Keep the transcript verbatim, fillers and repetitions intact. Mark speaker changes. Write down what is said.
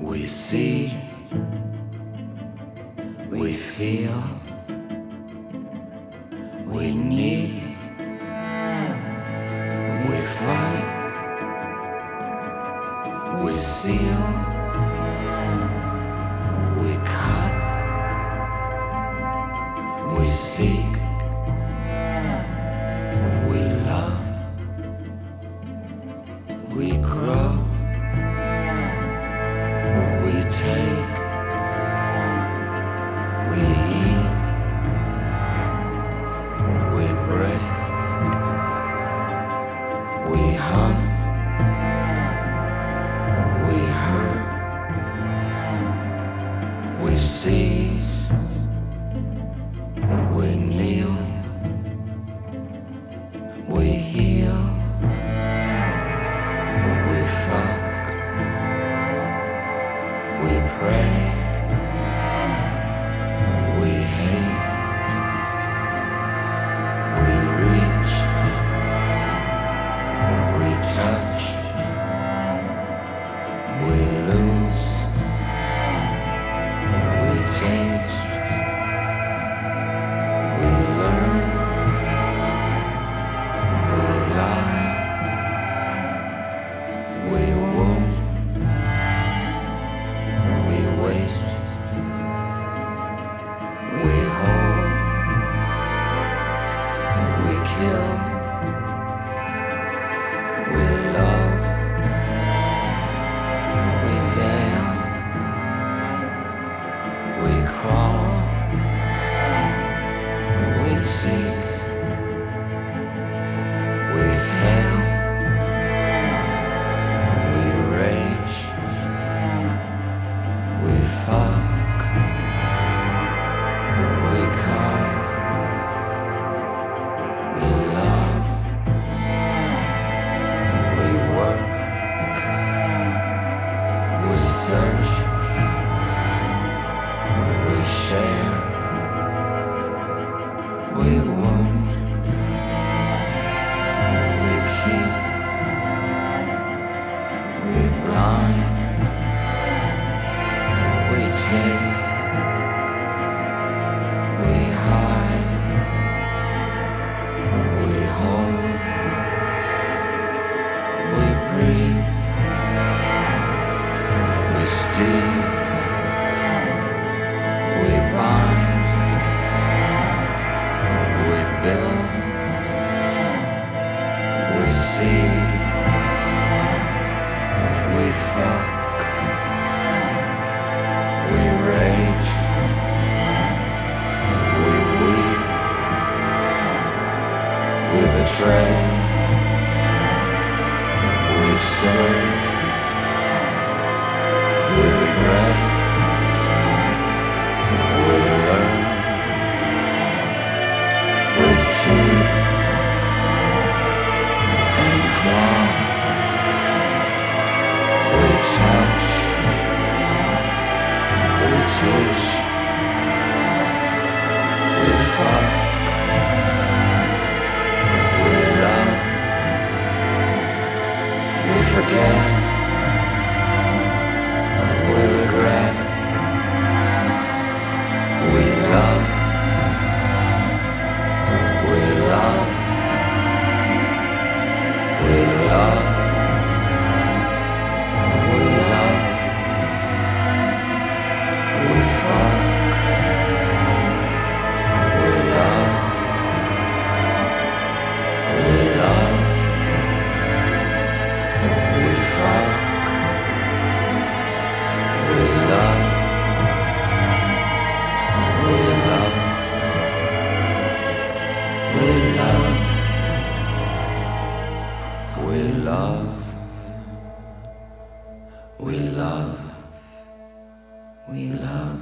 Speaker 1: We see, we feel, we need, we fight, we seal, we cut, we seek, we love, we grow, we take, we eat, we break, we hum, we hurt, we seize, we kneel, we heal, we fuck, we pray, we hate, we reach, we touch, we lose, we taste, we learn, we lie, we wound, we waste, we hold, we kill, we love, we veil, we crawl, we seek, we fail, we rage, we fuck, we come, we love, we work, we search, we share, we wound, we keep, we blind, we take, we hide, we hold, we breathe, we steal, we bind, we build, we seed, we fuck, we rage, we weep, we betray, we serve, we regret, we learn, we choose, and claw, we touch, we teach, we fuck, we love, we forget, we regret, we love, we love, we love, we love, we fuck, we love, we love, we fuck, we love, we love, we love, we love, we love, we love.